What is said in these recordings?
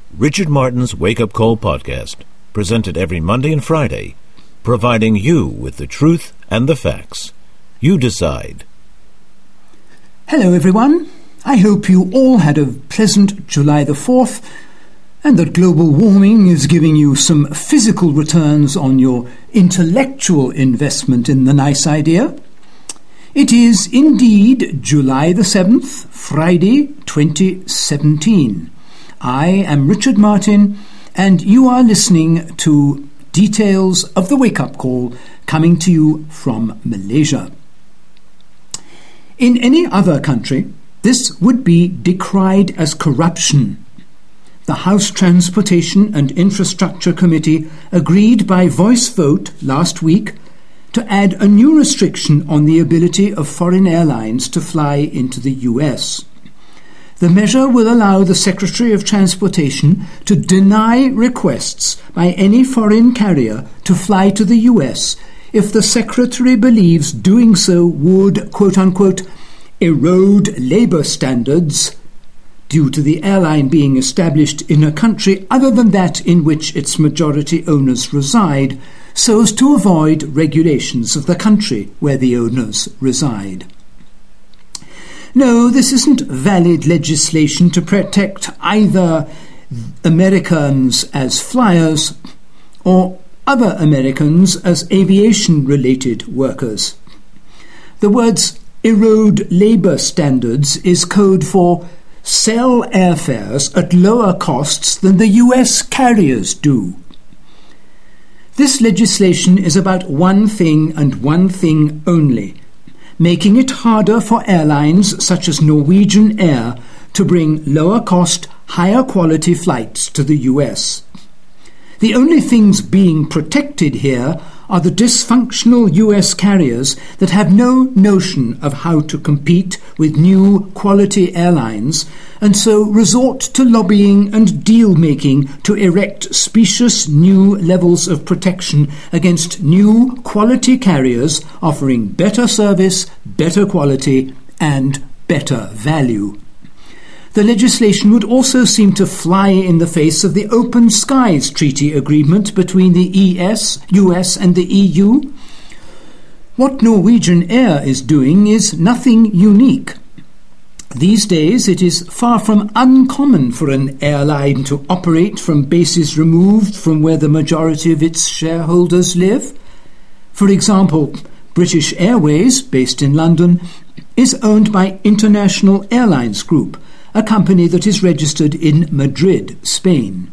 Richard Martin's Wake Up Call podcast, presented every Monday and Friday, providing you with the truth and the facts. You decide. Hello everyone. I hope you all had a pleasant July the 4th and that global warming is giving you some physical returns on your intellectual investment in the nice idea. It is indeed July the 7th, Friday 2017. I am Richard Martin, and you are listening to details of the wake-up call coming to you from Malaysia. In any other country, this would be decried as corruption. The House Transportation and Infrastructure Committee agreed by voice vote last week to add a new restriction on the ability of foreign airlines to fly into the US. The measure will allow the Secretary of Transportation to deny requests by any foreign carrier to fly to the US if the Secretary believes doing so would, quote-unquote, erode labour standards due to the airline being established in a country other than that in which its majority owners reside, so as to avoid regulations of the country where the owners reside. No, this isn't valid legislation to protect either Americans as flyers or other Americans as aviation-related workers. The words erode labour standards is code for sell airfares at lower costs than the US carriers do. This legislation is about one thing and one thing only: making it harder for airlines such as Norwegian Air to bring lower-cost, higher-quality flights to the US. The only things being protected here are the dysfunctional US carriers that have no notion of how to compete with new quality airlines and so resort to lobbying and deal-making to erect specious new levels of protection against new quality carriers offering better service, better quality and better value. The legislation would also seem to fly in the face of the Open Skies Treaty Agreement between the US and the EU. What Norwegian Air is doing is nothing unique. These days it is far from uncommon for an airline to operate from bases removed from where the majority of its shareholders live. For example, British Airways, based in London, is owned by International Airlines Group, a company that is registered in Madrid, Spain.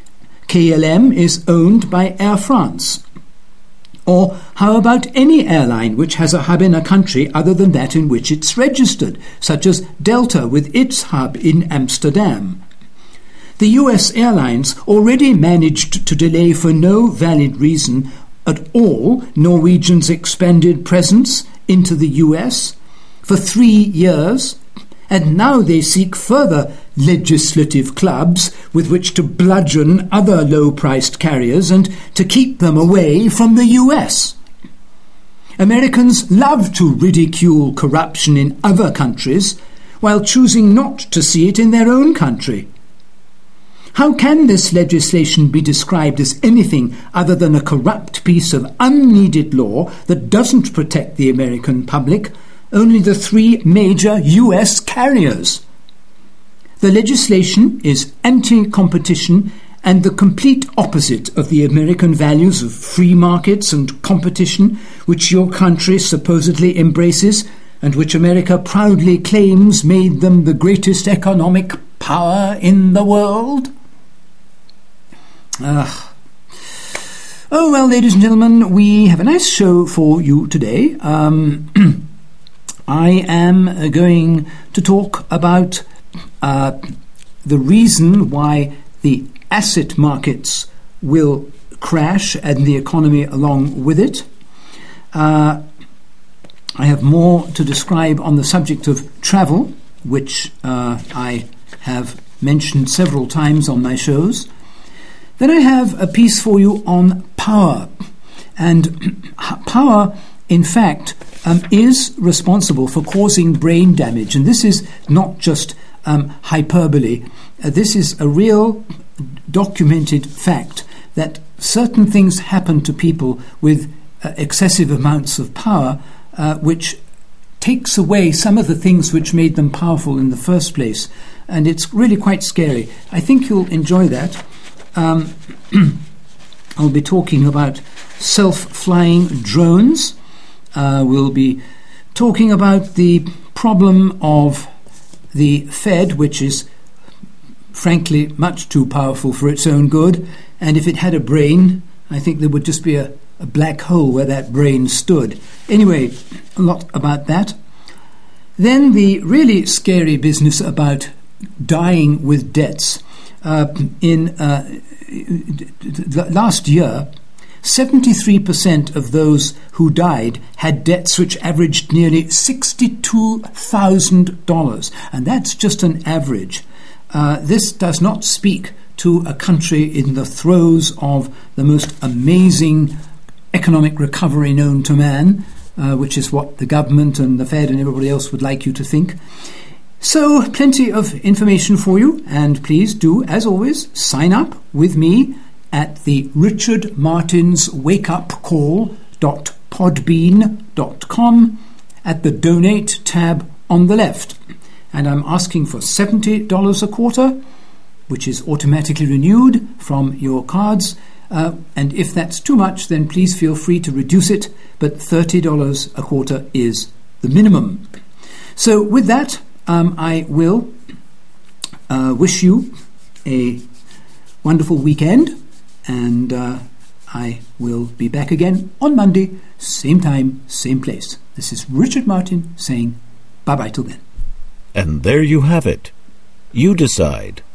KLM is owned by Air France. Or how about any airline which has a hub in a country other than that in which it's registered, such as Delta with its hub in Amsterdam? The US airlines already managed to delay for no valid reason at all Norwegian's expanded presence into the US for 3 years, and now they seek further legislative clubs with which to bludgeon other low-priced carriers and to keep them away from the US. Americans love to ridicule corruption in other countries while choosing not to see it in their own country. How can this legislation be described as anything other than a corrupt piece of unneeded law that doesn't protect the American public, only the 3 major US carriers? The legislation is anti-competition and the complete opposite of the American values of free markets and competition, which your country supposedly embraces and which America proudly claims made them the greatest economic power in the world. Oh, well, ladies and gentlemen, we have a nice show for you today. I am going to talk about the reason why the asset markets will crash and the economy along with it. I have more to describe on the subject of travel, which I have mentioned several times on my shows. Then I have a piece for you on power. And power, in fact, is responsible for causing brain damage. And this is not just hyperbole. This is a real documented fact that certain things happen to people with excessive amounts of power, which takes away some of the things which made them powerful in the first place. And it's really quite scary. I think you'll enjoy that. I'll be talking about self-flying drones. We'll be talking about the problem of the Fed, which is frankly much too powerful for its own good. And if it had a brain, I think there would just be a black hole where that brain stood. Anyway, a lot about that. Then the really scary business about dying with debts. Last year, 73% of those who died had debts which averaged nearly $62,000. And that's just an average. This does not speak to a country in the throes of the most amazing economic recovery known to man, which is what the government and the Fed and everybody else would like you to think. So, plenty of information for you, and please do, as always, sign up with me at the richardmartinswakeupcall.podbean.com at the Donate tab on the left. And I'm asking for $70 a quarter, which is automatically renewed from your cards. And if that's too much, then please feel free to reduce it, but $30 a quarter is the minimum. So with that, I will wish you a wonderful weekend, and I will be back again on Monday, same time, same place. This is Richard Martin saying bye-bye till then. And there you have it. You decide.